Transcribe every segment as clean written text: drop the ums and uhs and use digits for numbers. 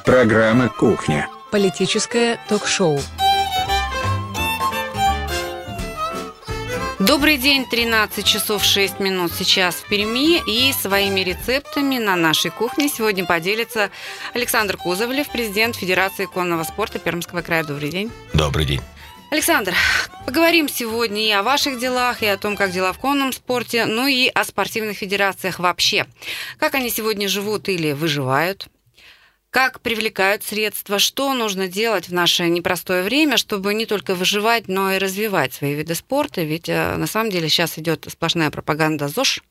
Программа «Кухня». Политическое ток-шоу. Добрый день, 13 часов 6 минут сейчас в Перми, и своими рецептами на нашей кухне сегодня поделится Александр Кузовлев, президент Федерации конного спорта Пермского края. Добрый день. Добрый день. Александр, поговорим сегодня и о ваших делах, и о том, как дела в конном спорте, ну и о спортивных федерациях вообще. Как они сегодня живут или выживают? Как привлекают средства, что нужно делать в наше непростое время, чтобы не только выживать, но и развивать свои виды спорта, ведь на самом деле сейчас идет сплошная пропаганда ЗОЖ,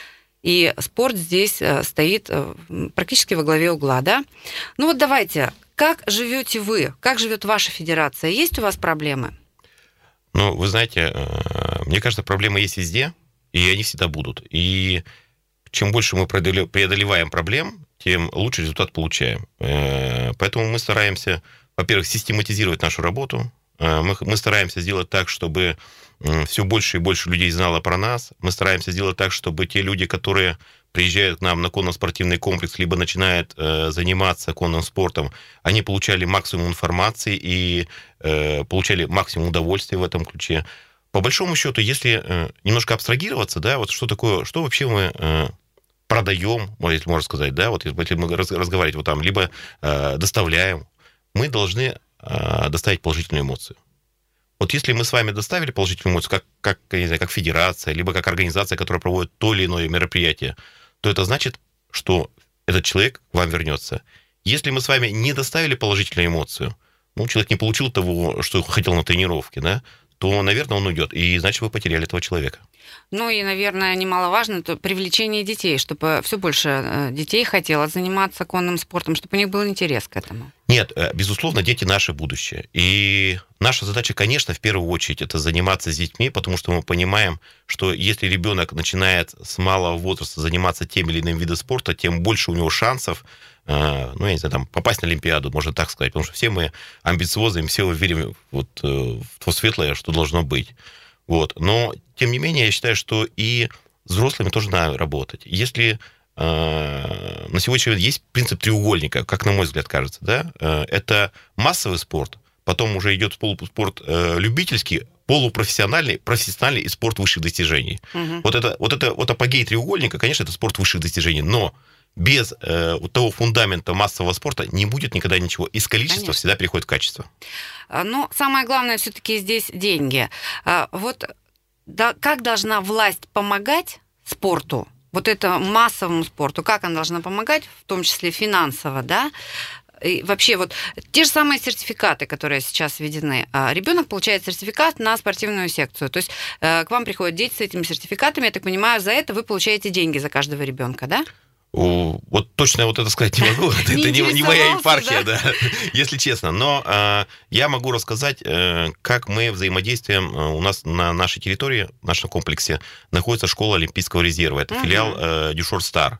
и спорт здесь стоит практически во главе угла, да? Ну вот давайте, как живете вы, как живет ваша федерация, есть у вас проблемы? Ну, вы знаете, мне кажется, проблемы есть везде, и они всегда будут. И чем больше мы преодолеваем проблем, тем лучше результат получаем. Поэтому мы стараемся, во-первых, систематизировать нашу работу. Мы стараемся сделать так, чтобы все больше и больше людей знало про нас. Мы стараемся сделать так, чтобы те люди, которые приезжают к нам на конно-спортивный комплекс, либо начинают заниматься конным спортом, они получали максимум информации и получали максимум удовольствия в этом ключе. По большому счету, если немножко абстрагироваться, да, вот что такое, что вообще мы продаем, если можно сказать, да, вот если мы разговаривать вот там, либо доставляем, мы должны доставить положительную эмоцию. Вот если мы с вами доставили положительную эмоцию, как не знаю, как федерация, либо как организация, которая проводит то или иное мероприятие, то это значит, что этот человек к вам вернется. Если мы с вами не доставили положительную эмоцию, ну, человек не получил того, что хотел на тренировке, да, то, наверное, он уйдет, и значит, вы потеряли этого человека. Ну и, наверное, немаловажно это привлечение детей, чтобы все больше детей хотело заниматься конным спортом, чтобы у них был интерес к этому. Нет, безусловно, дети наше будущее. И наша задача, конечно, в первую очередь, это заниматься с детьми, потому что мы понимаем, что если ребенок начинает с малого возраста заниматься тем или иным видом спорта, тем больше у него шансов, ну, я не знаю, там, попасть на Олимпиаду, можно так сказать, потому что все мы амбициозны, все верим вот, в то светлое, что должно быть. Вот. Но, тем не менее, я считаю, что и с взрослыми тоже надо работать. Если на сегодняшний день есть принцип треугольника, как на мой взгляд кажется, да, это массовый спорт, потом уже идет спорт любительский, полупрофессиональный, профессиональный и спорт высших достижений. Угу. Вот апогей треугольника, конечно, это спорт высших достижений, но без того фундамента массового спорта не будет никогда ничего. Из количества всегда переходит в качество. Но самое главное все-таки здесь деньги. Вот как должна власть помогать спорту, вот это массовому спорту, как она должна помогать, в том числе финансово, да? И вообще вот те же самые сертификаты, которые сейчас введены. Ребенок получает сертификат на спортивную секцию. То есть к вам приходят дети с этими сертификатами. Я так понимаю, за это вы получаете деньги за каждого ребенка, да? Вот точно вот это сказать не могу. Это не моя епархия, да, если честно. Но я могу рассказать, как мы взаимодействуем. У нас на нашей территории, в нашем комплексе, находится школа Олимпийского резерва. Это филиал Дюшор Стар.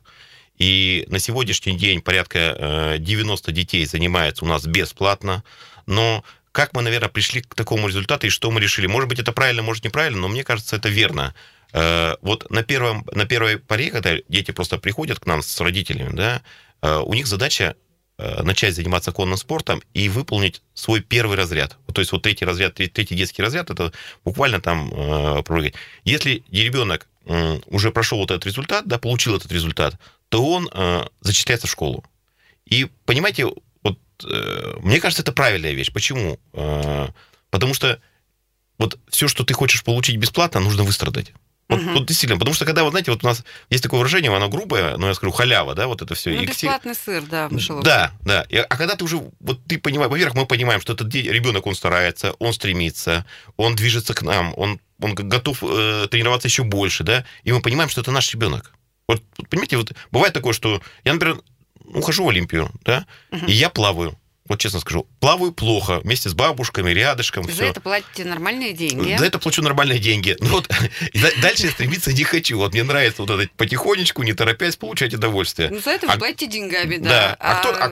И на сегодняшний день порядка 90 детей занимается у нас бесплатно. Но как мы, наверное, пришли к такому результату и что мы решили? Может быть, это правильно, может, неправильно, но мне кажется, это верно. Вот на первой паре, когда дети просто приходят к нам с родителями, да, у них задача начать заниматься конным спортом и выполнить свой первый разряд. То есть вот третий детский разряд, это буквально там прыгать. Если ребенок уже прошел вот этот результат, да, получил этот результат, то он зачисляется в школу. И понимаете, вот мне кажется, это правильная вещь. Почему? Потому что вот все, что ты хочешь получить бесплатно, нужно выстрадать. Вот действительно, потому что когда, вот знаете, вот у нас есть такое выражение, оно грубое, но я скажу, халява, да, вот это все. Ну, бесплатный сыр, да, в мышеловке. Да. А когда ты уже, вот ты понимаешь, во-первых, мы понимаем, что этот ребенок, он старается, он стремится, он движется к нам, он готов тренироваться еще больше, да, и мы понимаем, что это наш ребенок. Вот понимаете, вот бывает такое, что я, например, ухожу в Олимпию, да, и я плаваю. Вот честно скажу, плаваю плохо, вместе с бабушками, рядышком. За это платите нормальные деньги? За это плачу нормальные деньги. Но вот дальше я стремиться не хочу. Вот мне нравится вот это потихонечку, не торопясь, получать удовольствие. Ну, за это вы платите деньгами, да. А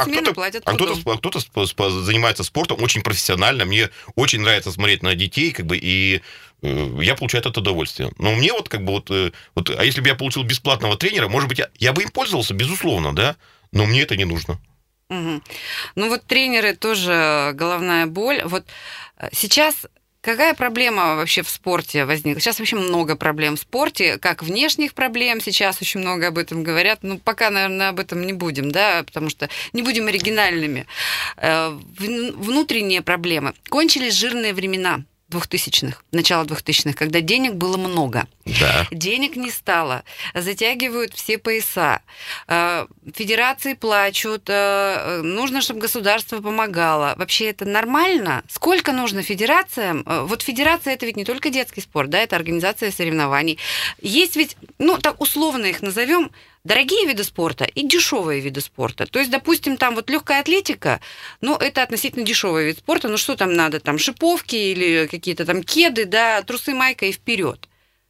кто-то занимается спортом очень профессионально. Мне очень нравится смотреть на детей, как бы, и я получаю это удовольствие. Но мне вот, как бы, вот, а если бы я получил бесплатного тренера, может быть, я бы им пользовался, безусловно, да, но мне это не нужно. Угу. Ну вот тренеры тоже головная боль. Вот сейчас какая проблема вообще в спорте возникла? Сейчас вообще много проблем в спорте, как внешних проблем, сейчас очень много об этом говорят. Ну, пока, наверное, об этом не будем, да, потому что не будем оригинальными. Внутренние проблемы. Кончились жирные времена 2000-х, начало 2000-х, когда денег было много. Да. Денег не стало. Затягивают все пояса. Федерации плачут. Нужно, чтобы государство помогало. Вообще это нормально? Сколько нужно федерациям? Вот федерация – это ведь не только детский спорт, да, это организация соревнований. Есть ведь, ну, так условно их назовем, дорогие виды спорта и дешевые виды спорта. То есть, допустим, там вот легкая атлетика, ну, это относительно дешевый вид спорта, ну, что там надо, там шиповки или какие-то там кеды, да, трусы, майка и вперед.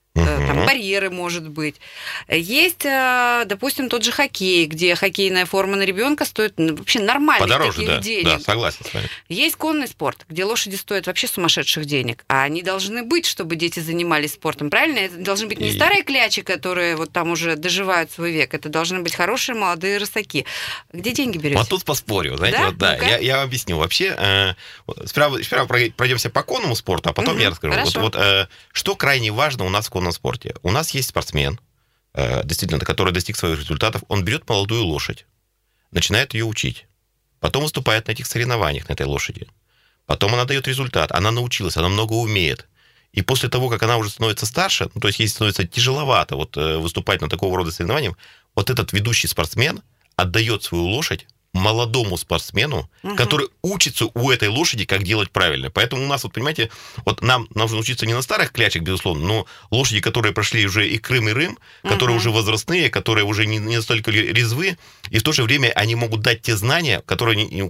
Там барьеры, может быть. Есть, допустим, тот же хоккей, где хоккейная форма на ребенка стоит вообще нормальных подороже, таких да, денег. Да, согласен с вами. Есть конный спорт, где лошади стоят вообще сумасшедших денег, а они должны быть, чтобы дети занимались спортом, правильно? Это должны быть не старые клячи, которые вот там уже доживают свой век, это должны быть хорошие молодые рысаки. Где деньги берете? Вот тут поспорю, знаете, да? вот, да, я объясню. Вообще, сперва пройдемся по конному спорту, а потом я расскажу. Вот, что крайне важно у нас в конном спорте. У нас есть спортсмен, действительно, который достиг своих результатов. Он берет молодую лошадь, начинает ее учить. Потом выступает на этих соревнованиях на этой лошади. Потом она дает результат. Она научилась, она много умеет. И после того, как она уже становится старше, ну, то есть ей становится тяжеловато вот, выступать на такого рода соревнованиях, вот этот ведущий спортсмен отдает свою лошадь молодому спортсмену, который учится у этой лошади, как делать правильно. Поэтому у нас, вот понимаете, вот нам нужно учиться не на старых клячек, безусловно, но лошади, которые прошли уже и Крым, и Рым, которые уже возрастные, которые уже не настолько резвы, и в то же время они могут дать те знания, которые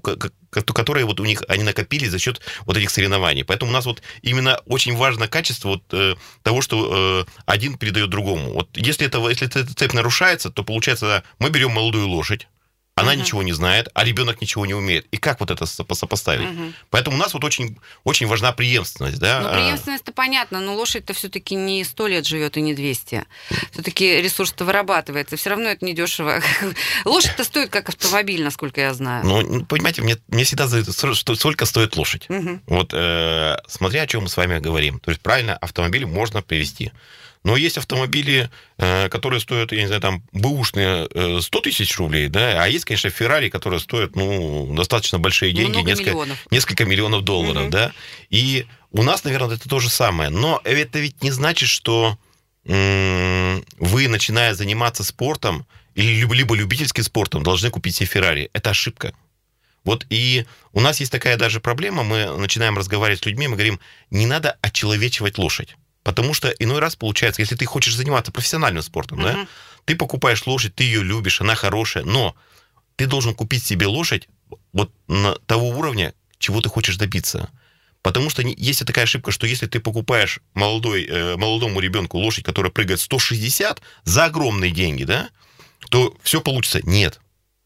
вот у них они накопились за счет вот этих соревнований. Поэтому у нас вот именно очень важно качество вот, того, что один передает другому. Вот если эта цепь нарушается, то получается, мы берем молодую лошадь, она ничего не знает, а ребенок ничего не умеет. И как вот это сопоставить? Поэтому у нас вот очень, очень важна преемственность. Да? Ну, преемственность-то понятно, но лошадь-то все-таки не 100 лет живет и не 200. Все-таки ресурс-то вырабатывается. Все равно это недешево. Лошадь-то стоит как автомобиль, насколько я знаю. Ну, понимаете, мне всегда задают, сколько стоит лошадь. Вот смотря о чем мы с вами говорим. То есть, правильно, автомобиль можно привезти. Но есть автомобили, которые стоят, я не знаю, там, бэушные 100 тысяч рублей, да, а есть, конечно, Феррари, которые стоят, ну, достаточно большие деньги, несколько миллионов долларов, да. И у нас, наверное, это то же самое. Но это ведь не значит, что вы, начиная заниматься спортом, или либо любительским спортом, должны купить себе Феррари. Это ошибка. Вот и у нас есть такая даже проблема, мы начинаем разговаривать с людьми, мы говорим, не надо очеловечивать лошадь. Потому что иной раз получается, если ты хочешь заниматься профессиональным спортом, да, ты покупаешь лошадь, ты ее любишь, она хорошая, но ты должен купить себе лошадь вот на того уровня, чего ты хочешь добиться. Потому что есть такая ошибка, что если ты покупаешь молодому ребенку лошадь, которая прыгает 160 за огромные деньги, да, то все получится. Нет.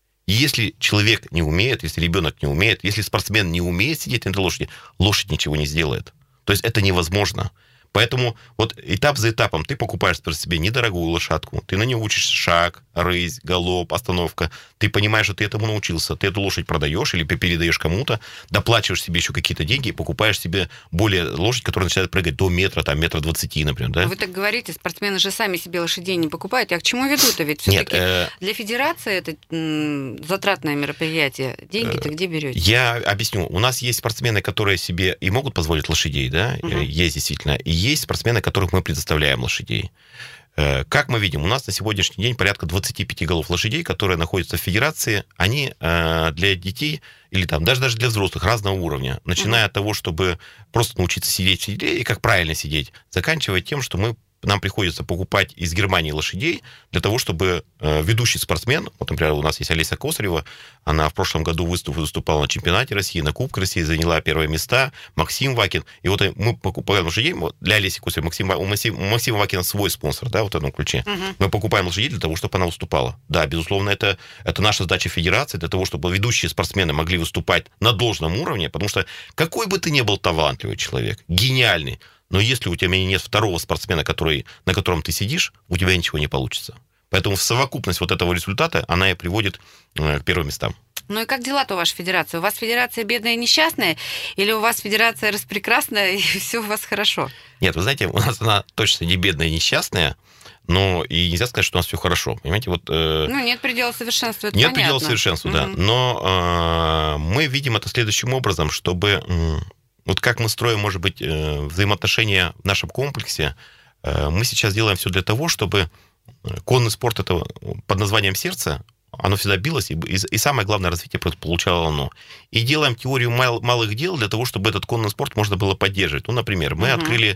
Если человек не умеет, если ребенок не умеет, если спортсмен не умеет сидеть на этой лошади, лошадь ничего не сделает. То есть это невозможно. Поэтому вот этап за этапом ты покупаешь себе недорогую лошадку, ты на нее учишь шаг, рысь, галоп, остановка, ты понимаешь, что ты этому научился, ты эту лошадь продаешь или передаешь кому-то, доплачиваешь себе еще какие-то деньги и покупаешь себе более лошадь, которая начинает прыгать до метра, там, 1,20 м, например, да? Вы так говорите, спортсмены же сами себе лошадей не покупают, а к чему ведут-то? Ведь все-таки для федерации это затратное мероприятие. Деньги-то где берете? Я объясню. У нас есть спортсмены, которые себе и могут позволить лошадей, да, есть действительно, и есть спортсмены, которых мы предоставляем лошадей. Как мы видим, у нас на сегодняшний день порядка 25 голов лошадей, которые находятся в федерации, они для детей или там даже для взрослых разного уровня, начиная от того, чтобы просто научиться сидеть в седле и как правильно сидеть, заканчивая тем, что нам приходится покупать из Германии лошадей для того, чтобы ведущий спортсмен, вот, например, у нас есть Олеся Косарева, она в прошлом году выступала на чемпионате России, на Кубке России, заняла первые места, Максим Вакин, и вот мы покупаем лошадей, для Олеси Косаревой, у Максима Вакина свой спонсор, да, вот в этом ключе, мы покупаем лошадей для того, чтобы она выступала. Да, безусловно, это наша задача федерации, для того, чтобы ведущие спортсмены могли выступать на должном уровне, потому что какой бы ты ни был талантливый человек, гениальный, но если у тебя нет второго спортсмена, на котором ты сидишь, у тебя ничего не получится. Поэтому совокупность вот этого результата, она и приводит к первым местам. Ну и как дела-то у вашей федерации? У вас федерация бедная и несчастная, или у вас федерация распрекрасная, и все у вас хорошо? Нет, вы знаете, у нас она точно не бедная и несчастная, но и нельзя сказать, что у нас все хорошо. Понимаете, вот... Ну, нет предела совершенства, это нет понятно. предела совершенства, да. Но мы видим это следующим образом, чтобы... Вот как мы строим, может быть, взаимоотношения в нашем комплексе, мы сейчас делаем все для того, чтобы конный спорт это под названием «Сердце», оно всегда билось, и самое главное, развитие получало оно. И делаем теорию малых дел для того, чтобы этот конный спорт можно было поддерживать. Ну, например, мы открыли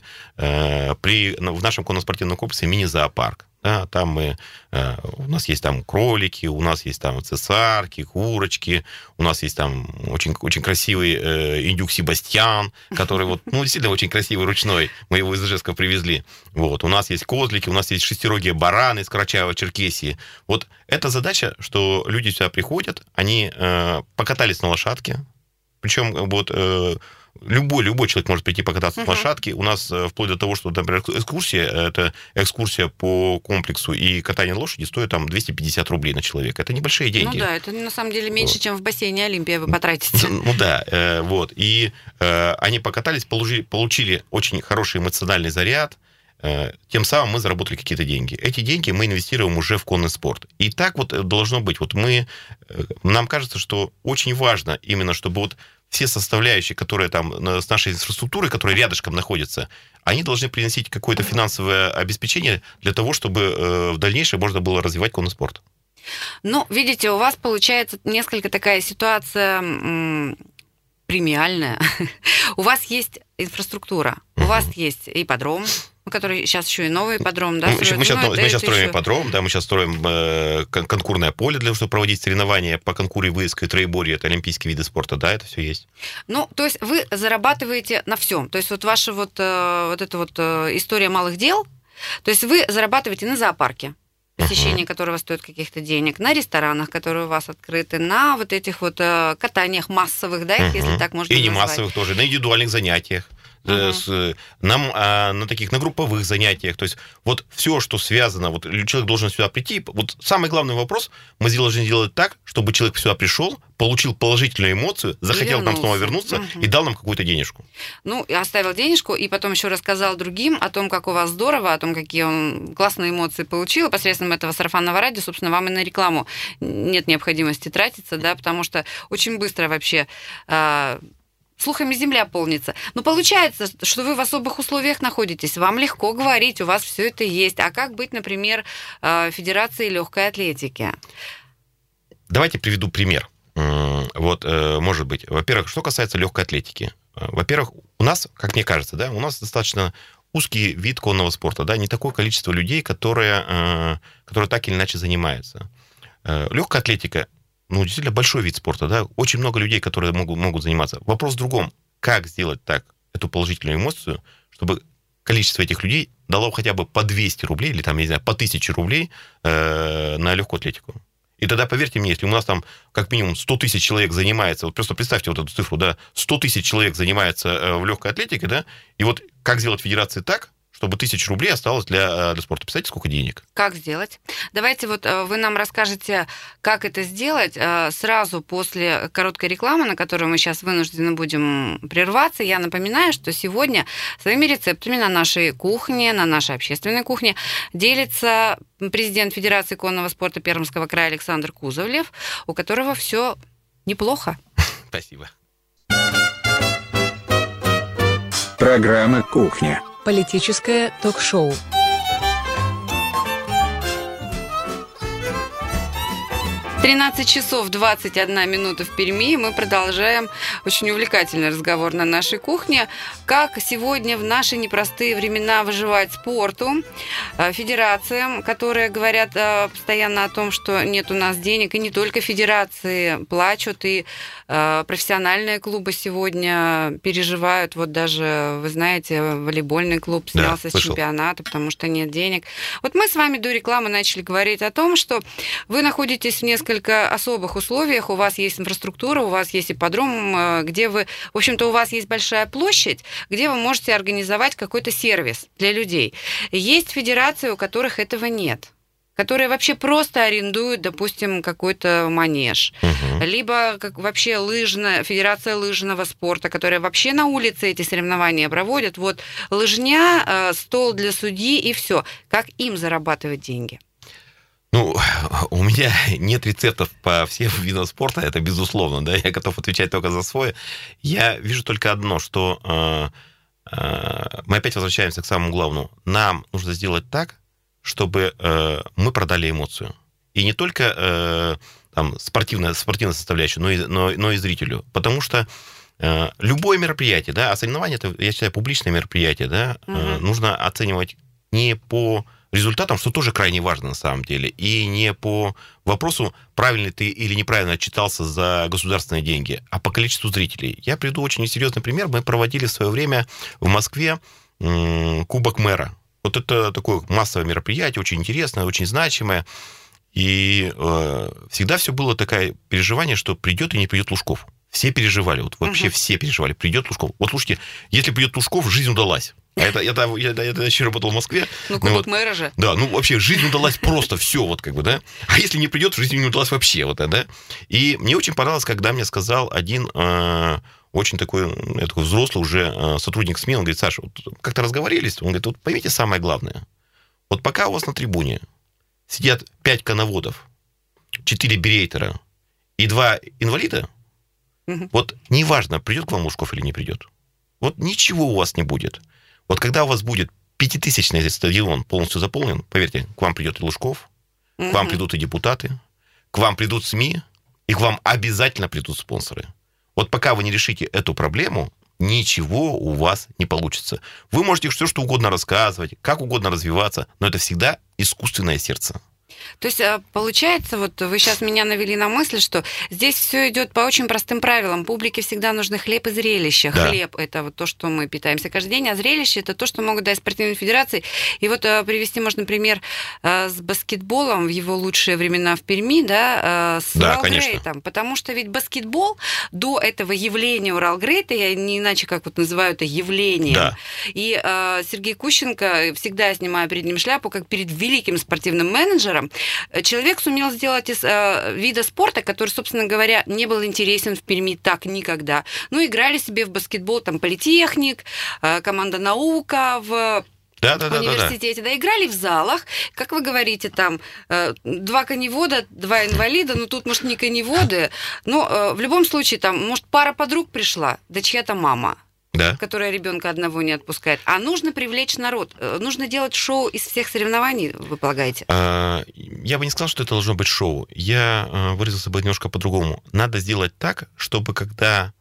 в нашем конно-спортивном комплексе мини-зоопарк. Да, там у нас есть там кролики, у нас есть там цесарки, курочки, у нас есть там очень, очень красивый индюк Себастьян, который вот, ну, действительно очень красивый, ручной. Мы его из Ижевска привезли. Вот. У нас есть козлики, у нас есть шестирогие бараны из Карачаево-Черкесии. Вот эта задача, что люди сюда приходят, они покатались на лошадке, причем вот... Любой человек может прийти покататься на лошадке. У нас вплоть до того, что, например, экскурсия по комплексу и катание на лошади стоит там 250 рублей на человека. Это небольшие деньги. Ну да, это на самом деле меньше, чем в бассейне Олимпия вы потратите. Ну да, вот. И они покатались, получили очень хороший эмоциональный заряд. Тем самым мы заработали какие-то деньги. Эти деньги мы инвестируем уже в конный спорт. И так вот должно быть. Вот нам кажется, что очень важно именно, чтобы вот все составляющие, которые там с нашей инфраструктурой, которые рядышком находятся, они должны приносить какое-то финансовое обеспечение для того, чтобы в дальнейшем можно было развивать конный спорт. Ну, видите, у вас получается несколько такая ситуация премиальная. У вас есть инфраструктура, у вас есть ипподром, который сейчас еще и новый ипподром, да? Мы сейчас строим ипподром, да, мы сейчас строим конкурное поле для того, чтобы проводить соревнования по конкуре выезд и троеборье, это олимпийские виды спорта, да, это все есть. Ну, то есть вы зарабатываете на всем. То есть вот ваша вот эта вот история малых дел, то есть вы зарабатываете на зоопарке, посещение которого стоит каких-то денег, на ресторанах, которые у вас открыты, на вот этих вот катаниях массовых, да, если так можно назвать. И не массовых тоже, на индивидуальных занятиях. На таких, на групповых занятиях. То есть вот все, что связано, вот человек должен сюда прийти. Вот самый главный вопрос, мы должны сделать так, чтобы человек сюда пришел, получил положительную эмоцию, захотел к нам снова вернуться и дал нам какую-то денежку. Ну, и оставил денежку, и потом еще рассказал другим о том, как у вас здорово, о том, какие он классные эмоции получил. И посредством этого сарафанного радио, собственно, вам и на рекламу нет необходимости тратиться, да, потому что очень быстро вообще... слухами земля полнится. Но получается, что вы в особых условиях находитесь, вам легко говорить, у вас все это есть. А как быть, например, Федерацией легкой атлетики? Давайте приведу пример. Вот, может быть, во-первых, что касается легкой атлетики. Во-первых, у нас, как мне кажется, да, у нас достаточно узкий вид конного спорта, да, не такое количество людей, которые так или иначе занимаются. Легкая атлетика, ну, действительно большой вид спорта, да, очень много людей, которые могут заниматься. Вопрос в другом, как сделать так, эту положительную эмоцию, чтобы количество этих людей дало хотя бы по 200 рублей, или там, я не знаю, по 1000 рублей на легкую атлетику. И тогда, поверьте мне, если у нас там как минимум 100 тысяч человек занимается, вот просто представьте вот эту цифру, да, 100 тысяч человек занимается в легкой атлетике, да, и вот как сделать федерации так, чтобы 1000 рублей осталось для спорта. Представляете, сколько денег? Как сделать? Давайте вот вы нам расскажете, как это сделать. Сразу после короткой рекламы, на которую мы сейчас вынуждены будем прерваться, я напоминаю, что сегодня своими рецептами на нашей кухне, на нашей общественной кухне делится президент Федерации конного спорта Пермского края Александр Кузовлев, у которого все неплохо. Спасибо. Программа «Кухня». Политическое ток-шоу. Тринадцать часов 21 минута в Перми. Мы продолжаем очень увлекательный разговор на нашей кухне. Как сегодня в наши непростые времена выживать спорту, федерациям, которые говорят постоянно о том, что нет у нас денег, и не только федерации плачут, и профессиональные клубы сегодня переживают. Вот даже, вы знаете, волейбольный клуб снялся с чемпионата, потому что нет денег. Вот мы с вами до рекламы начали говорить о том, что вы находитесь в несколько особых условиях, у вас есть инфраструктура, у вас есть ипподром, где вы, в общем-то, у вас есть большая площадь, где вы можете организовать какой-то сервис для людей. Есть федерации, у которых этого нет. которые вообще просто арендуют, допустим, какой-то манеж, либо как вообще Федерация лыжного спорта, которая вообще на улице эти соревнования проводит. Вот лыжня, стол для судьи и все. Как им зарабатывать деньги? Ну, у меня нет рецептов по всем видам спорта, это безусловно, да, я готов отвечать только за свой. Я вижу только одно, что мы опять возвращаемся к самому главному. Нам нужно сделать так, чтобы мы продали эмоцию. И не только там, спортивная составляющая, но и зрителю. Потому что любое мероприятие, да, а соревнование, это, я считаю, публичное мероприятие, да, нужно оценивать не по результатам, что тоже крайне важно на самом деле, и не по вопросу, правильно ты или неправильно отчитался за государственные деньги, а по количеству зрителей. Я приведу очень серьезный пример. Мы проводили в свое время в Москве Кубок мэра. Вот это такое массовое мероприятие, очень интересное, очень значимое. И всегда все было такое переживание, что придет и не придет Лужков. Все переживали, вот вообще все переживали, придет Лужков. Вот слушайте, если придет Лужков, жизнь удалась. Я еще работал в Москве. Ну, Кубок мэра же. Да, ну вообще жизнь удалась просто, все вот как бы, да. А если не придет, жизнь не удалась вообще, вот, да. И мне очень понравилось, когда мне сказал один очень такой взрослый уже сотрудник СМИ, он говорит: Саша, вот как-то разговорились, он говорит: вот поймите самое главное, вот пока у вас на трибуне сидят 5 коноводов, 4 берейтера и 2 инвалида, вот неважно, придет к вам Лужков или не придет, вот ничего у вас не будет. Вот когда у вас будет 5000-ный стадион полностью заполнен, поверьте, к вам придет и Лужков, к вам придут и депутаты, к вам придут СМИ, и к вам обязательно придут спонсоры. Вот пока вы не решите эту проблему, ничего у вас не получится. Вы можете все, что угодно рассказывать, как угодно развиваться, но это всегда искусственное сердце. То есть, получается, вот вы сейчас меня навели на мысль, что здесь все идет по очень простым правилам. Публике всегда нужны хлеб и зрелище. Да. Хлеб – это вот то, что мы питаемся каждый день, а зрелище – это то, что могут дать спортивные федерации. И вот привести можно пример с баскетболом в его лучшие времена в Перми, да, с Уралгрейтом. Потому что ведь баскетбол до этого явления Уралгрейта, я не иначе как вот называю это явлением. Да. И Сергей Кущенко, всегда я снимаю перед ним шляпу, как перед великим спортивным менеджером, человек сумел сделать из вида спорта, который, собственно говоря, не был интересен в Перми так никогда. Ну, играли себе в баскетбол, там, политехник, команда «Наука» в университете, да, играли в залах, как вы говорите, там, 2 коневода, 2 инвалида, ну, тут, может, не коневоды, но в любом случае, там, может, пара подруг пришла, да чья-то мама, да, которая ребенка одного не отпускает. А нужно привлечь народ. Нужно делать шоу из всех соревнований, вы полагаете? Я бы не сказал, что это должно быть шоу. Я выразился бы немножко по-другому. Надо сделать так, чтобы когда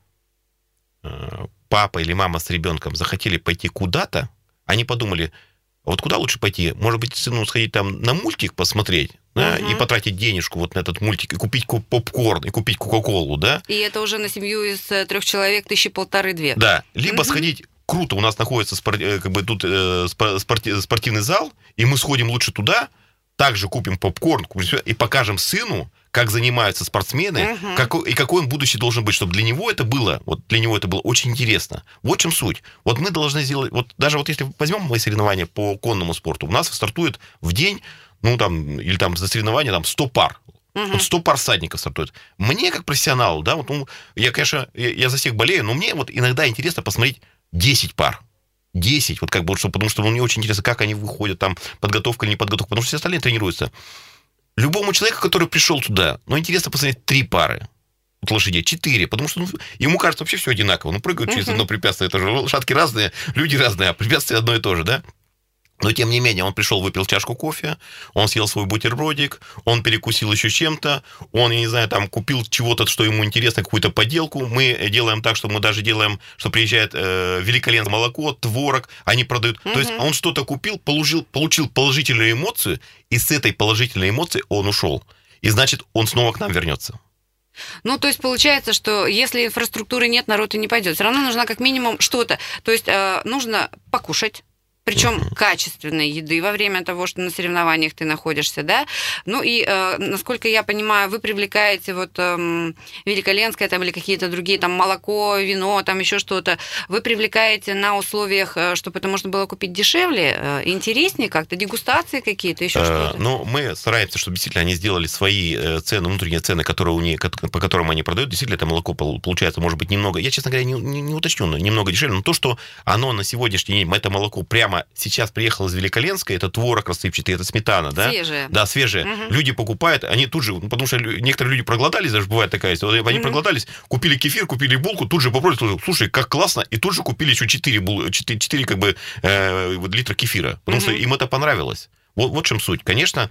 папа или мама с ребенком захотели пойти куда-то, они подумали: вот куда лучше пойти? Может быть, сыну сходить там на мультик посмотреть, да, и потратить денежку вот на этот мультик, и купить попкорн, и купить кока-колу, да? И это уже на семью из 3 человек 1500-2. Да, либо сходить, круто, у нас находится как бы тут спортивный зал, и мы сходим лучше туда, также купим попкорн, и покажем сыну, как занимаются спортсмены, и какой он будущий должен быть, чтобы для него это было очень интересно. Вот в чем суть. Вот мы должны сделать, вот даже вот если возьмем мои соревнования по конному спорту, у нас стартует в день, ну там, или там за соревнования там 100 пар. Вот 100 пар всадников стартует. Мне, как профессионалу, да, вот, ну, я, конечно, я за всех болею, но мне вот иногда интересно посмотреть 10 пар. 10, вот как бы, потому что мне очень интересно, как они выходят, там, подготовка или не подготовка, потому что все остальные тренируются. Любому человеку, который пришел туда, ну, интересно посмотреть 3 пары вот лошадей, 4, потому что ему кажется вообще все одинаково. Ну, прыгают через одно препятствие, это же лошадки разные, люди разные, а препятствие одно и то же, да? Но, тем не менее, он пришел, выпил чашку кофе, он съел свой бутербродик, он перекусил еще чем-то, он, я не знаю, там, купил чего-то, что ему интересно, какую-то поделку. Мы делаем так, что мы даже делаем, что приезжает великолепное молоко, творог, они продают. То есть он что-то купил, получил положительную эмоцию, и с этой положительной эмоцией он ушел. И значит, он снова к нам вернется. Ну, то есть получается, что если инфраструктуры нет, народ и не пойдет. Все равно нужно как минимум что-то. То есть нужно покушать. причем качественной еды во время того, что на соревнованиях ты находишься, да. Ну и, насколько я понимаю, вы привлекаете вот Великоленское там или какие-то другие, там молоко, вино, там еще что-то, вы привлекаете на условиях, чтобы это можно было купить дешевле, интереснее как-то, дегустации какие-то, еще что-то? Ну, мы стараемся, чтобы действительно они сделали свои цены, внутренние цены, которые по которым они продают. Действительно, это молоко получается, может быть, немного, я, честно говоря, не уточню, но немного дешевле, но то, что оно на сегодняшний день, это молоко прямо сейчас приехало из Великоленска, это творог рассыпчатый, это сметана, да? Свежие. Да, свежие. Люди покупают, они тут же, потому что некоторые люди проголодались, даже бывает такая история, они проголодались, купили кефир, купили булку, тут же попробовали, слушай, как классно, и тут же купили еще 4 как бы литра кефира, потому что им это понравилось. Вот в чем суть. Конечно,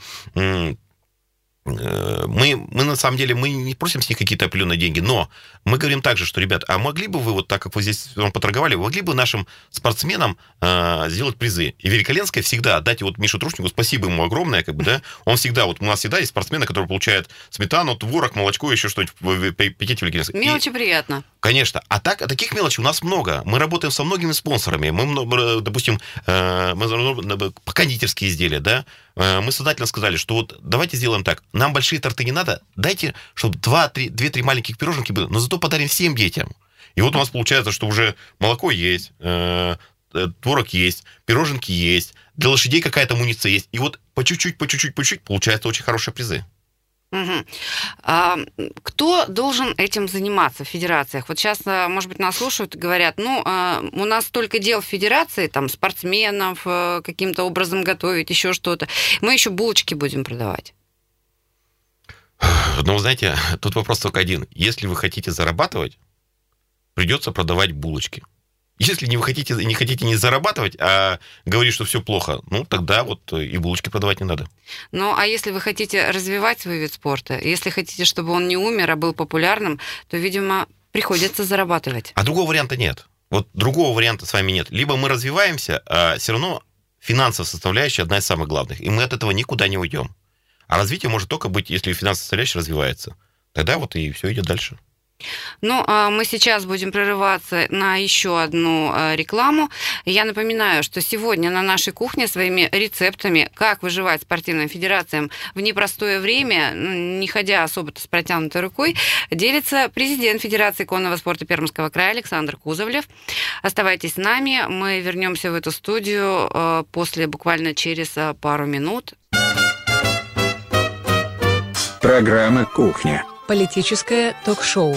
мы на самом деле мы не просим с них какие-то определенные деньги, но мы говорим также, что, ребят, а могли бы вы, вот так как вы здесь поторговали, могли бы нашим спортсменам сделать призы? И Великоленская всегда, отдайте вот Мише Трушнику, спасибо ему огромное, как бы, да, он всегда, вот у нас всегда есть спортсмены, которые получают сметану, творог, молочко, еще что-нибудь в пакете Великоленской. Мелочи приятно. Конечно. А таких мелочей у нас много. Мы работаем со многими спонсорами. Мы, допустим, кондитерские изделия, да, мы сознательно сказали, что вот давайте сделаем так, нам большие торты не надо, дайте, чтобы 2-3 маленьких пироженки было, но зато подарим всем детям. И вот у нас получается, что уже молоко есть, творог есть, пироженки есть, для лошадей какая-то амуниция есть. И вот по чуть-чуть, получается очень хорошие призы. Кто должен этим заниматься в федерациях? Вот сейчас, может быть, нас слушают и говорят, у нас столько дел в федерации, там, спортсменов каким-то образом готовить, еще что-то. Мы еще булочки будем продавать. Ну, знаете, тут вопрос только один. Если вы хотите зарабатывать, придется продавать булочки. Если не хотите не зарабатывать, а говорить, что все плохо, тогда вот и булочки продавать не надо. Ну, а если вы хотите развивать свой вид спорта, если хотите, чтобы он не умер, а был популярным, то, видимо, приходится зарабатывать. А другого варианта нет. Вот другого варианта с вами нет. Либо мы развиваемся, а все равно финансовая составляющая одна из самых главных, и мы от этого никуда не уйдем. А развитие может только быть, если финансовая составляющая развивается. Тогда вот и все идет дальше. Ну, мы сейчас будем прерываться на еще одну рекламу. Я напоминаю, что сегодня на нашей кухне своими рецептами, как выживать спортивным федерациям в непростое время, не ходя особо-то с протянутой рукой, делится президент Федерации конного спорта Пермского края Александр Кузовлев. Оставайтесь с нами, мы вернемся в эту студию буквально через пару минут. Программа «Кухня». Политическое ток-шоу.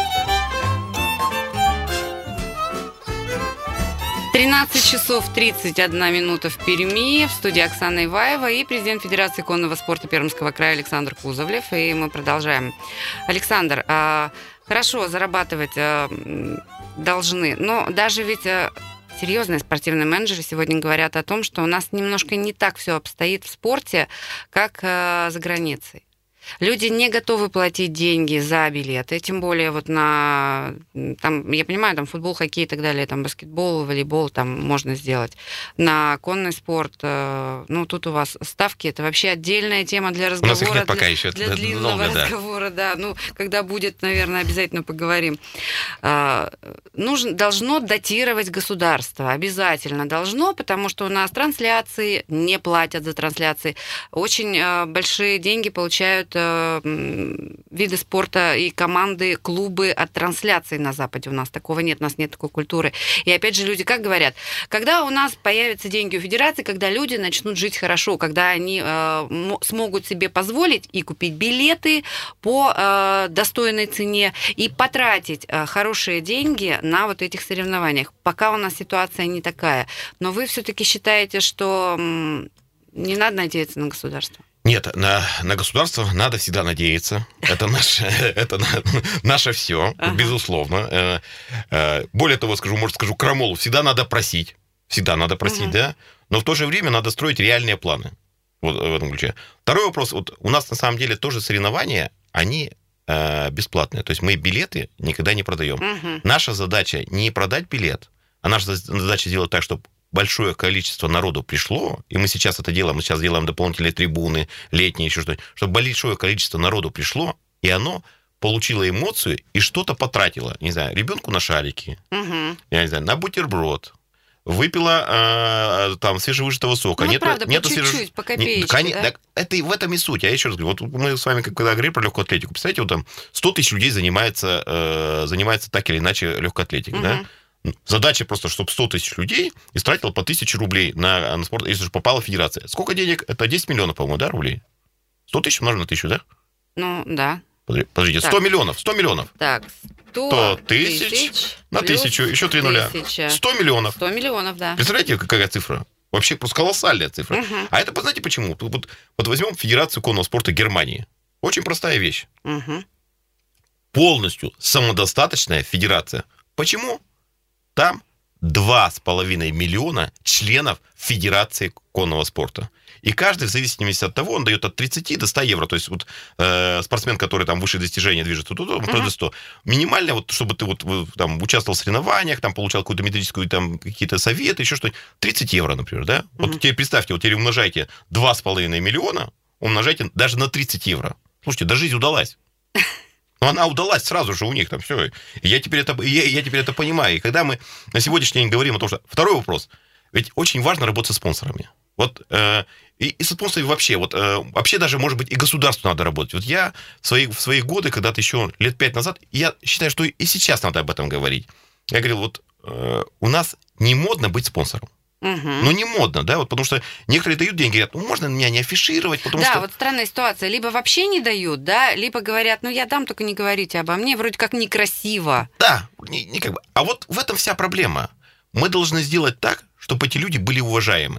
13 часов 31 минута в Перми. В студии Оксана Иваева и президент Федерации конного спорта Пермского края Александр Кузовлев. И мы продолжаем. Александр, хорошо, зарабатывать должны, но даже ведь серьезные спортивные менеджеры сегодня говорят о том, что у нас немножко не так все обстоит в спорте, как за границей. Люди не готовы платить деньги за билеты, тем более вот на, там, я понимаю, там футбол, хоккей и так далее, там баскетбол, волейбол, там можно сделать. На конный спорт, тут у вас ставки, это вообще отдельная тема для разговора. У нас их нет пока еще. Для длинного разговора, да. Когда будет, наверное, обязательно поговорим. Должно датировать государство, обязательно должно, потому что у нас трансляции не платят за трансляции. Очень большие деньги получают виды спорта и команды, клубы от трансляций на Западе. У нас такого нет, у нас нет такой культуры. И опять же люди как говорят, когда у нас появятся деньги у федерации, когда люди начнут жить хорошо, когда они смогут себе позволить и купить билеты по достойной цене, и потратить хорошие деньги на вот этих соревнованиях. Пока у нас ситуация не такая. Но вы все-таки считаете, что не надо надеяться на государство? Нет, на государство надо всегда надеяться. Это наше все, безусловно. Более того, скажу крамолу, всегда надо просить. Да? Но в то же время надо строить реальные планы. Вот в этом ключе. Второй вопрос. Вот у нас на самом деле тоже соревнования, они бесплатные. То есть мы билеты никогда не продаем. Наша задача не продать билет, а наша задача сделать так, чтобы большое количество народу пришло, и мы сейчас это делаем, мы сейчас делаем дополнительные трибуны, летние, еще что-нибудь, чтобы большое количество народу пришло, и оно получило эмоцию и что-то потратило. Не знаю, ребенку на шарики, я не знаю, на бутерброд, выпила там свежевыжатого сока. Ну, нет, правда, нету по чуть-чуть, по копеечке, конечно, да? так, это и в этом и суть. Я еще раз говорю, вот мы с вами, когда говорили про легкую атлетику, представляете, вот там 100 тысяч людей занимается так или иначе легкой атлетикой, да? Задача просто, чтобы 100 тысяч людей истратило по 1000 рублей на спорт, если же попала в федерацию. Сколько денег? Это 10 миллионов, по-моему, да, рублей? 100 тысяч умножить на 1000, да? Ну, да. Подождите, Так. 100 миллионов. Так, 100 тысяч на плюс 1000, еще 3 нуля. 1000. 100 миллионов. 100 миллионов, да. Представляете, какая цифра? Вообще просто колоссальная цифра. Мгм. А это, знаете, почему? Вот возьмем Федерацию конного спорта Германии. Очень простая вещь. Мгм. Полностью самодостаточная федерация. Почему? Там 2,5 миллиона членов Федерации конного спорта. И каждый, в зависимости от того, он дает от 30 до 100 евро. То есть вот спортсмен, который там выше достижения движется, тут он продает 100. Минимально, вот, чтобы ты вот там участвовал в соревнованиях, там получал какую-то методическую, там какие-то советы, еще что-нибудь. 30 евро, например, да? Вот теперь представьте, вот теперь умножайте 2,5 миллиона, умножайте даже на 30 евро. Слушайте, да жизнь удалась. Но она удалась сразу же у них там все. Я теперь это понимаю. И когда мы на сегодняшний день говорим о том, что... Второй вопрос. Ведь очень важно работать со спонсорами. Вот, и со спонсорами вообще. Вот, вообще даже, может быть, и государству надо работать. Вот я в свои годы, когда-то еще лет 5 назад, я считаю, что и сейчас надо об этом говорить. Я говорил, вот у нас не модно быть спонсором. Ну, не модно, да, вот потому что некоторые дают деньги, говорят, ну, можно меня не афишировать, потому да, что... вот странная ситуация. Либо вообще не дают, да, либо говорят, ну, я дам, только не говорите обо мне, вроде как некрасиво. Да, не как бы. А вот в этом вся проблема. Мы должны сделать так, чтобы эти люди были уважаемы.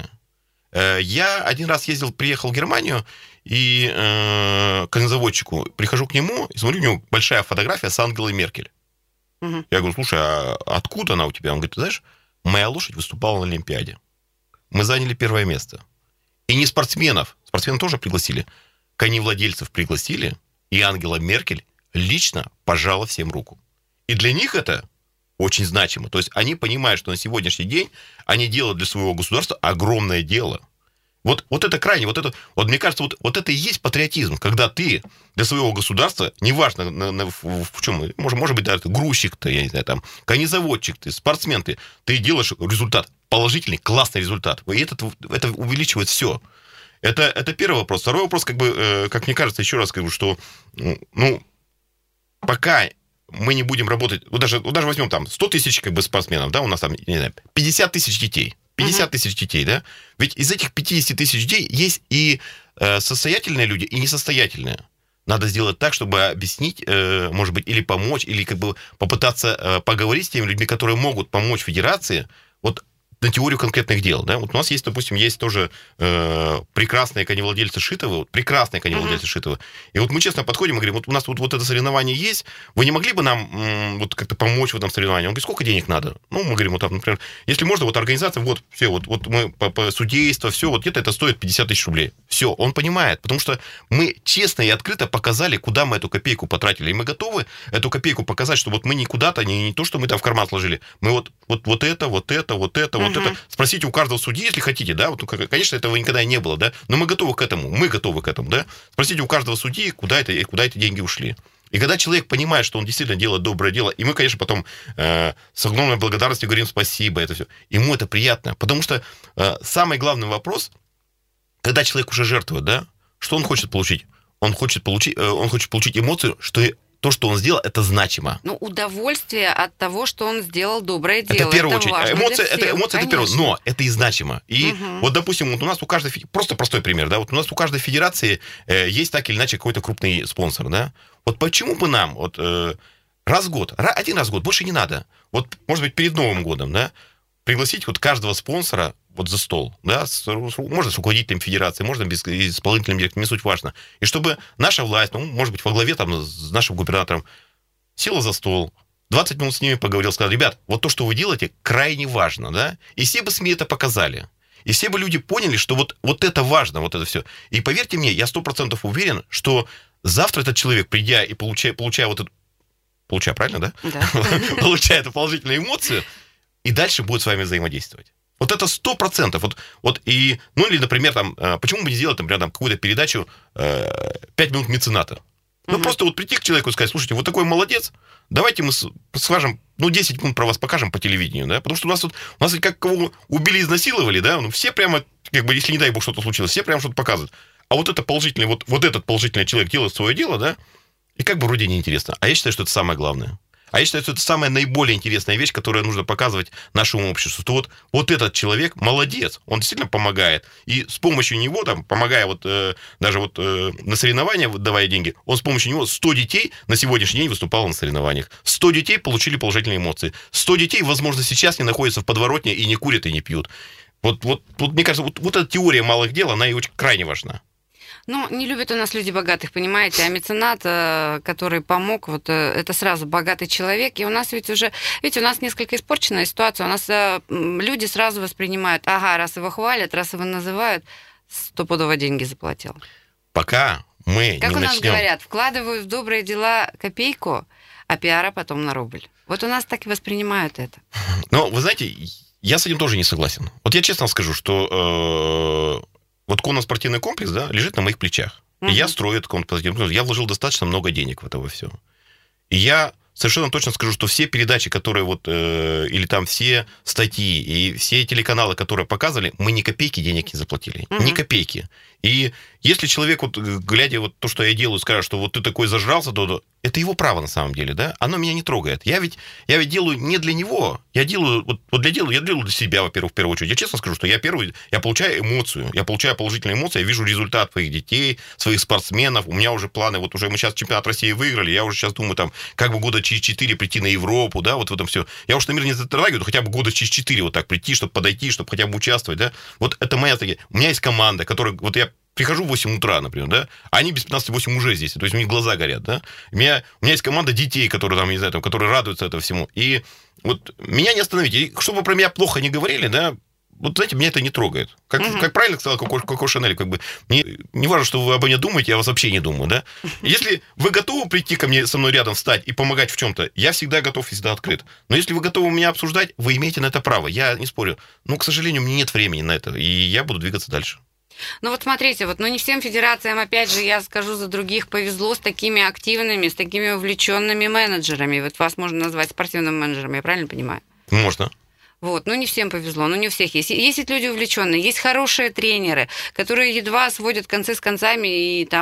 Я один раз приехал в Германию, и к конезаводчику прихожу к нему, и смотрю, у него большая фотография с Ангелой Меркель. Я говорю, слушай, а откуда она у тебя? Он говорит, ты знаешь, моя лошадь выступала на Олимпиаде. Мы заняли 1 место. И не спортсменов тоже пригласили, коневладельцев пригласили, и Ангела Меркель лично пожала всем руку. И для них это очень значимо. То есть они понимают, что на сегодняшний день они делают для своего государства огромное дело. Вот это крайне, вот мне кажется, вот это и есть патриотизм, когда ты для своего государства, неважно в чем, может быть, даже грузчик-то, я не знаю, там, конезаводчик ты, спортсмен ты делаешь результат, положительный, классный результат. И это увеличивает все. Это первый вопрос. Второй вопрос, как бы, как мне кажется, еще раз скажу, что, ну, пока мы не будем работать, даже возьмем там 100 тысяч как бы спортсменов, да, у нас там, не знаю, 50 тысяч детей. 50 тысяч детей, да? Ведь из этих 50 тысяч детей есть и состоятельные люди, и несостоятельные. Надо сделать так, чтобы объяснить, может быть, или помочь, или как бы попытаться поговорить с теми людьми, которые могут помочь федерации, вот на теорию конкретных дел, да? Вот у нас есть, допустим, тоже прекрасные коневладельцы Шитовы, Шитовы. И вот мы честно подходим и говорим, вот у нас вот это соревнование есть, вы не могли бы нам вот как-то помочь в этом соревновании? Он говорит, сколько денег надо? Ну, мы говорим, вот там, например, если можно, вот организация, вот все, вот мы по судейству, все, вот где-то это стоит 50 тысяч рублей. Все, он понимает, потому что мы честно и открыто показали, куда мы эту копейку потратили, и мы готовы эту копейку показать, что вот мы не куда-то, не то, что мы там в карман сложили, мы вот это. Спросите у каждого судьи, если хотите, да, вот, конечно, этого никогда и не было, да, но мы готовы к этому, да. Спросите у каждого судьи, куда эти деньги ушли. И когда человек понимает, что он действительно делает доброе дело, и мы, конечно, потом с огромной благодарностью говорим спасибо, это все, ему это приятно, потому что самый главный вопрос, когда человек уже жертвует, да, что он хочет получить? Он хочет получить эмоцию, что то, что он сделал, это значимо. Ну, удовольствие от того, что он сделал доброе дело. Это в первую очередь. Эмоция это первое, но это и значимо. И вот, допустим, вот у нас у каждой... Просто простой пример, да, вот у нас у каждой федерации есть так или иначе какой-то крупный спонсор, да. Вот почему бы нам вот один раз в год, больше не надо, вот, может быть, перед Новым годом, да, пригласить вот каждого спонсора вот за стол, да, можно с руководителем федерации, можно без исполнительным директором, не суть важно. И чтобы наша власть, ну, может быть, во главе там с нашим губернатором, села за стол, 20 минут с ними поговорил, сказал, ребят, вот то, что вы делаете, крайне важно, да, и все бы СМИ это показали. И все бы люди поняли, что вот это важно, вот это все. И поверьте мне, я 100% уверен, что завтра этот человек, придя и получая вот эту... Получая, правильно, да? Да. Получая эту положительную эмоцию, и дальше будет с вами взаимодействовать. Вот это 100%. Вот и, ну или, например, там, почему бы не сделать, например, там, какую-то передачу 5 минут мецената? Ну, просто вот прийти к человеку и сказать, слушайте, вот такой молодец, давайте мы скажем, 10 минут про вас покажем по телевидению, да, потому что у нас как кого убили, изнасиловали, да, все прямо, если не дай бог что-то случилось, все прямо что-то показывают. А вот это положительный, вот этот положительный человек делает свое дело, да, и как бы вроде неинтересно. А я считаю, что это самое главное. А я считаю, что это самая наиболее интересная вещь, которую нужно показывать нашему обществу. Что вот этот человек молодец, он действительно помогает. И с помощью него, помогая даже на соревнования, давая деньги, он с помощью него 100 детей на сегодняшний день выступало на соревнованиях. 100 детей получили положительные эмоции. 100 детей, возможно, сейчас не находятся в подворотне и не курят, и не пьют. Вот мне кажется, вот эта теория малых дел, она и очень крайне важна. Ну, не любят у нас люди богатых, понимаете, а меценат, который помог, это сразу богатый человек, и у нас у нас несколько испорченная ситуация, у нас люди сразу воспринимают, раз его хвалят, раз его называют, стопудово деньги заплатил. Пока мы как не у нас начнем... говорят, вкладываю в добрые дела копейку, а пиара потом на рубль. Вот у нас так и воспринимают это. Но, вы знаете, я с этим тоже не согласен. Вот я честно скажу, что... Вот конно-спортивный комплекс, да, лежит на моих плечах. И я строю этот конно-спортивный комплекс. Я вложил достаточно много денег в это все. И я совершенно точно скажу, что все передачи, которые или там все статьи и все телеканалы, которые показывали, мы ни копейки денег не заплатили. Ни копейки. И если человек, глядя то, что я делаю, скажет, что ты такой зажрался, то это его право на самом деле, да? Оно меня не трогает. Я ведь делаю не для него. Я делаю я делаю для себя, во-первых, в первую очередь. Я честно скажу, что я получаю эмоцию. Я получаю положительные эмоции, я вижу результат своих детей, своих спортсменов. У меня уже планы, уже мы сейчас чемпионат России выиграли, я уже сейчас думаю, как бы года через 4 прийти на Европу, да, в этом все. Я уж на мир не затрагиваю, но хотя бы года через 4 так прийти, чтобы подойти, чтобы хотя бы участвовать, да. Это моя такая. У меня есть команда, которая, я прихожу в 8 утра, например, да, а они без 15-8 уже здесь, то есть у них глаза горят, да. У меня есть команда детей, которые не знаю, которые радуются этому всему. И меня не остановить. И чтобы про меня плохо не говорили, да, знаете, меня это не трогает. Как правильно сказала Коко Шанель, мне не важно, что вы обо мне думаете, я вас вообще не думаю, да. Если вы готовы прийти ко мне, со мной рядом встать и помогать в чем-то, я всегда готов и всегда открыт. Но если вы готовы меня обсуждать, вы имеете на это право, я не спорю. Но, к сожалению, мне нет времени на это, и я буду двигаться дальше. Ну смотрите, не всем федерациям, опять же, я скажу за других, повезло с такими активными, с такими увлеченными менеджерами. Вас можно назвать спортивным менеджером, я правильно понимаю? Можно. Не всем повезло, не у всех есть. Есть люди увлеченные, есть хорошие тренеры, которые едва сводят концы с концами, и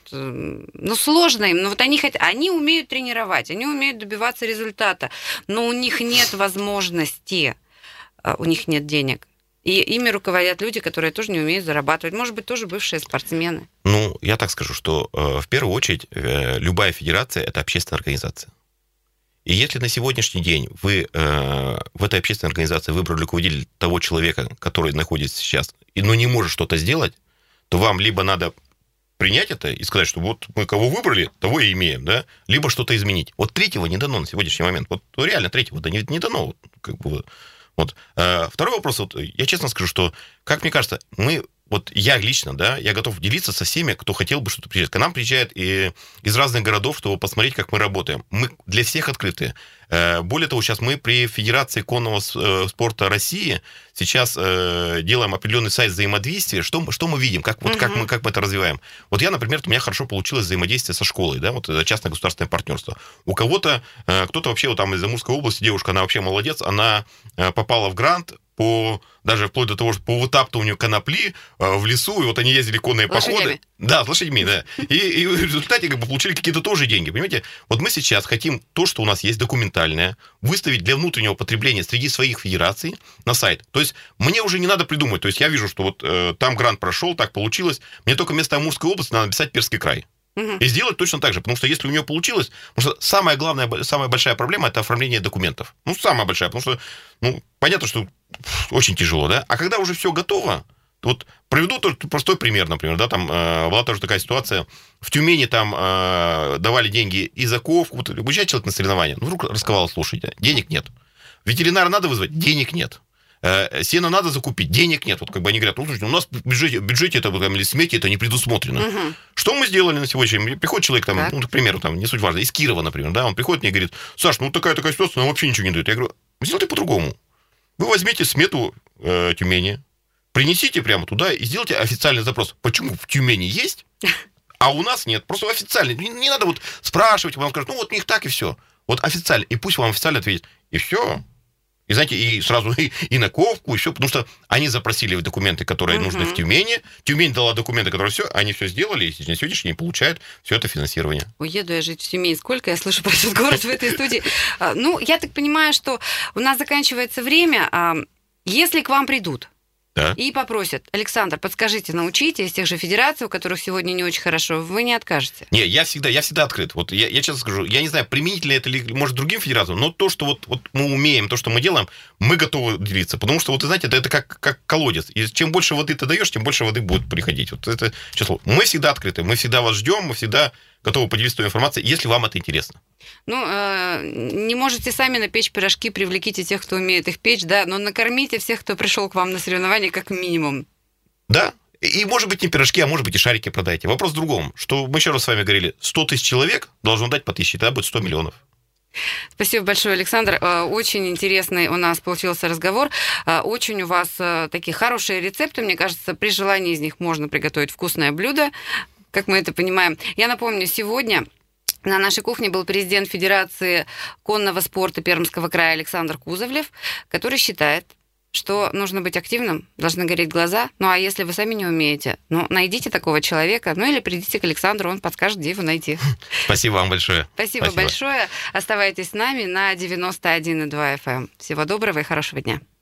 сложно им, но они умеют тренировать, они умеют добиваться результата, но у них нет возможности, у них нет денег. И ими руководят люди, которые тоже не умеют зарабатывать. Может быть, тоже бывшие спортсмены. Я так скажу, что в первую очередь любая федерация – это общественная организация. И если на сегодняшний день вы в этой общественной организации выбрали руководителя того человека, который находится сейчас, но не может что-то сделать, то вам либо надо принять это и сказать, что мы кого выбрали, того и имеем, да, либо что-то изменить. Третьего не дано на сегодняшний момент. Реально третьего не дано. Второй вопрос. Я честно скажу, что, как мне кажется, я лично, да, я готов делиться со всеми, кто хотел бы что-то приезжать. К нам приезжают из разных городов, чтобы посмотреть, как мы работаем. Мы для всех открыты. Более того, сейчас мы при Федерации конного спорта России сейчас делаем определенный сайт взаимодействия. Что мы видим, как мы это развиваем. Я, например, у меня хорошо получилось взаимодействие со школой, да, частное государственное партнерство. У кого-то, кто-то вообще из Амурской области, девушка, она вообще молодец, она попала в грант даже вплоть до того, что по вытаптыванию конопли в лесу, и они ездили конные походы. Да, с лошадьми, да. И в результате получили какие-то тоже деньги, понимаете? Мы сейчас хотим то, что у нас есть документальное, выставить для внутреннего потребления среди своих федераций на сайт. То есть мне уже не надо придумать. То есть я вижу, что там грант прошел, так получилось. Мне только вместо Амурской области надо написать Пермский край. И сделать точно так же, потому что если у нее получилось, потому что самая большая проблема – это оформление документов. Самая большая, потому что, понятно, что очень тяжело, да? А когда уже все готово, приведу простой пример, например, да, там была тоже такая ситуация, в Тюмени там давали деньги и за ковку, уезжает человек на соревнования, вдруг расковалась лошадь, денег нет. Ветеринара надо вызвать, денег нет. Сено надо закупить, денег нет. Они говорят, слушайте, у нас в бюджете это, или смете это не предусмотрено. Что мы сделали на сегодняшний день? Приходит человек, к примеру, не суть важно, из Кирова, например, да, он приходит мне и говорит, Саш, такая ситуация, нам вообще ничего не дает. Я говорю, сделайте по-другому. Вы возьмите смету Тюмени, принесите прямо туда и сделайте официальный запрос. Почему в Тюмени есть, А у нас нет. Просто официально. Не надо вот спрашивать, вам скажут, ну вот у них так и все. Вот официально. И пусть вам официально ответят. И все. И знаете, и сразу и на ковку, и все, потому что они запросили документы, которые нужны в Тюмени. Тюмень дала документы, которые все, они все сделали, и на сегодняшний день получают все это финансирование. Уеду я жить в Тюмень. Сколько я слышу про этот город в этой студии. Ну, я так понимаю, что у нас заканчивается время. Если к вам придут, Да. и попросят, Александр, подскажите, научите из тех же федераций, у которых сегодня не очень хорошо, вы не откажете? Не, я всегда открыт. Вот я честно скажу, я не знаю, применительно это ли, может, другим федерациям, но то, что вот мы умеем, то, что мы делаем, мы готовы делиться. Потому что, вот, вы знаете, это как колодец. И чем больше воды ты даешь, тем больше воды будет приходить. Вот это число. Мы всегда открыты, мы всегда вас ждем, мы всегда готовы поделиться той информацией, если вам это интересно. Ну, не можете сами напечь пирожки, привлеките тех, кто умеет их печь, да, но накормите всех, кто пришел к вам на соревнования, как минимум. Да. И, может быть, не пирожки, а может быть, и шарики продайте. Вопрос в другом, что мы еще раз с вами говорили, 100 тысяч человек должно дать по 1000, тогда будет 100 миллионов. Спасибо большое, Александр. Очень интересный у нас получился разговор. Очень у вас такие хорошие рецепты. Мне кажется, при желании из них можно приготовить вкусное блюдо, как мы это понимаем. Я напомню, сегодня на нашей кухне был президент Федерации конного спорта Пермского края Александр Кузовлев, который считает, что нужно быть активным, должны гореть глаза. Ну, а если вы сами не умеете, ну, найдите такого человека, ну, или придите к Александру, он подскажет, где его найти. Спасибо вам большое. Спасибо большое. Оставайтесь с нами на 91,2 FM. Всего доброго и хорошего дня.